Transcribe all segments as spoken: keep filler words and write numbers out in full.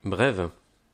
Brève.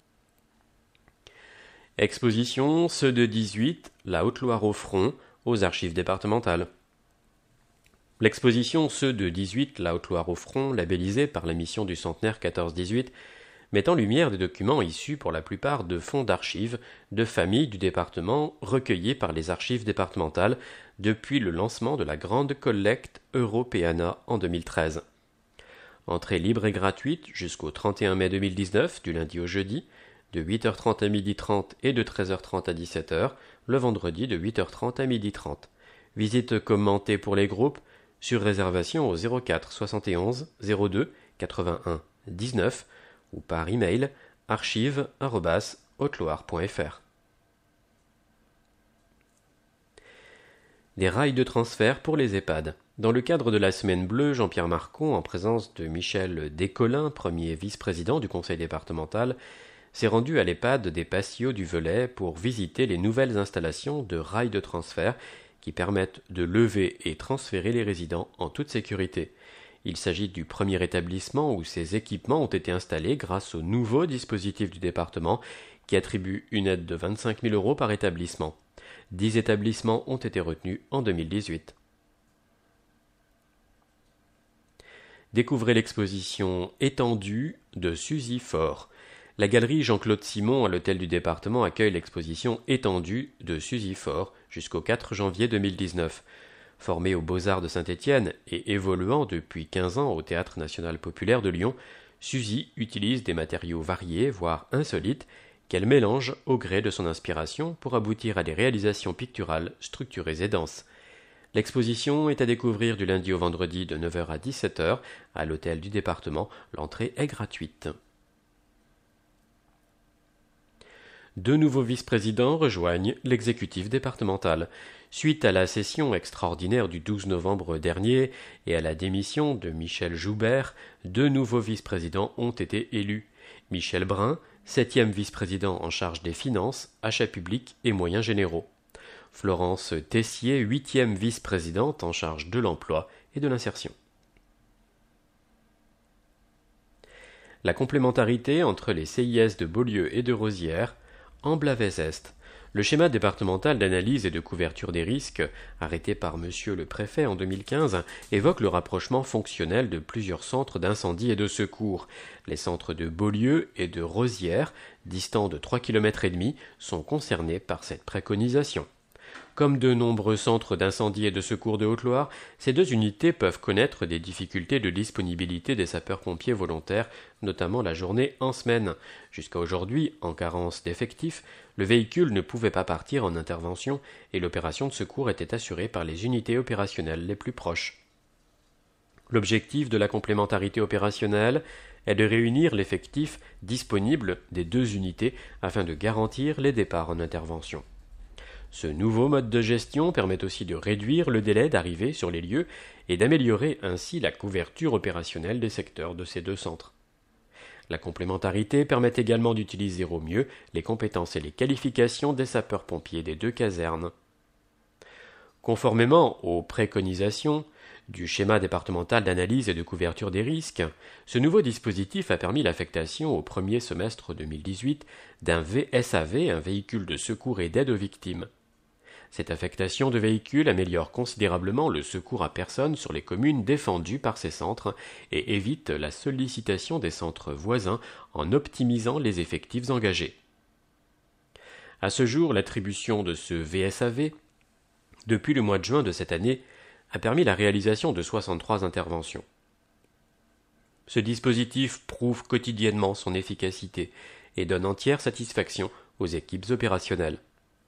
Exposition Ceux de dix-huit, la Haute-Loire au front, aux archives départementales. L'exposition Ceux de dix-huit, la Haute-Loire au front, labellisée par la mission du centenaire quatorze dix-huit, met en lumière des documents issus pour la plupart de fonds d'archives de familles du département recueillis par les archives départementales depuis le lancement de la grande collecte Europeana en deux mille treize. Entrée libre et gratuite jusqu'au trente et un mai deux mille dix-neuf, du lundi au jeudi, de huit heures trente à midi trente et de treize heures trente à dix-sept heures, le vendredi de huit heures trente à midi trente. Visite commentée pour les groupes, sur réservation au zéro quatre soixante et onze zéro deux quatre-vingt-un dix-neuf ou par email archives arobase haute-loire point f r. Des rails de transfert pour les EHPAD. Dans le cadre de la Semaine Bleue, Jean-Pierre Marcon, en présence de Michel Descollins, premier vice-président du conseil départemental, s'est rendu à l'EHPAD des Patio du Velay pour visiter les nouvelles installations de rails de transfert qui permettent de lever et transférer les résidents en toute sécurité. Il s'agit du premier établissement où ces équipements ont été installés grâce au nouveau dispositif du département qui attribue une aide de vingt-cinq mille euros par établissement. Dix établissements ont été retenus en deux mille dix-huit. Découvrez l'exposition étendue de Suzy Faure. La galerie Jean-Claude Simon à l'hôtel du département accueille l'exposition étendue de Suzy Faure jusqu'au quatre janvier deux mille dix-neuf. Formée aux Beaux-Arts de Saint-Étienne et évoluant depuis quinze ans au Théâtre national populaire de Lyon, Suzy utilise des matériaux variés, voire insolites, qu'elle mélange au gré de son inspiration pour aboutir à des réalisations picturales structurées et denses. L'exposition est à découvrir du lundi au vendredi de neuf heures à dix-sept heures à l'hôtel du département. L'entrée est gratuite. Deux nouveaux vice-présidents rejoignent l'exécutif départemental. Suite à la session extraordinaire du douze novembre dernier et à la démission de Michel Joubert, deux nouveaux vice-présidents ont été élus. Michel Brun, septième vice-président en charge des finances, achats publics et moyens généraux. Florence Tessier, huitième vice-présidente en charge de l'emploi et de l'insertion. La complémentarité entre les C I S de Beaulieu et de Rosières, Amblavez-Est. Le schéma départemental d'analyse et de couverture des risques, arrêté par Monsieur le Préfet en deux mille quinze, évoque le rapprochement fonctionnel de plusieurs centres d'incendie et de secours. Les centres de Beaulieu et de Rosières, distants de trois kilomètres et demi, sont concernés par cette préconisation. Comme de nombreux centres d'incendie et de secours de Haute-Loire, ces deux unités peuvent connaître des difficultés de disponibilité des sapeurs-pompiers volontaires, notamment la journée en semaine. Jusqu'à aujourd'hui, en carence d'effectifs, le véhicule ne pouvait pas partir en intervention et l'opération de secours était assurée par les unités opérationnelles les plus proches. L'objectif de la complémentarité opérationnelle est de réunir l'effectif disponible des deux unités afin de garantir les départs en intervention. Ce nouveau mode de gestion permet aussi de réduire le délai d'arrivée sur les lieux et d'améliorer ainsi la couverture opérationnelle des secteurs de ces deux centres. La complémentarité permet également d'utiliser au mieux les compétences et les qualifications des sapeurs-pompiers des deux casernes. Conformément aux préconisations du schéma départemental d'analyse et de couverture des risques, ce nouveau dispositif a permis l'affectation au premier semestre deux mille dix-huit d'un V S A V, un véhicule de secours et d'aide aux victimes. Cette affectation de véhicules améliore considérablement le secours à personnes sur les communes défendues par ces centres et évite la sollicitation des centres voisins en optimisant les effectifs engagés. À ce jour, l'attribution de ce V S A V, depuis le mois de juin de cette année, a permis la réalisation de soixante-trois interventions. Ce dispositif prouve quotidiennement son efficacité et donne entière satisfaction aux équipes opérationnelles.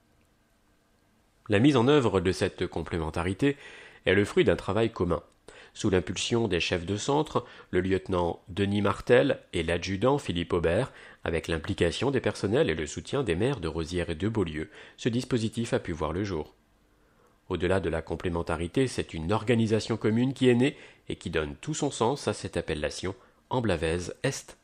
La mise en œuvre de cette complémentarité est le fruit d'un travail commun. Sous l'impulsion des chefs de centre, le lieutenant Denis Martel et l'adjudant Philippe Aubert, avec l'implication des personnels et le soutien des maires de Rosières et de Beaulieu, ce dispositif a pu voir le jour. Au-delà de la complémentarité, c'est une organisation commune qui est née et qui donne tout son sens à cette appellation Amblavez-Est.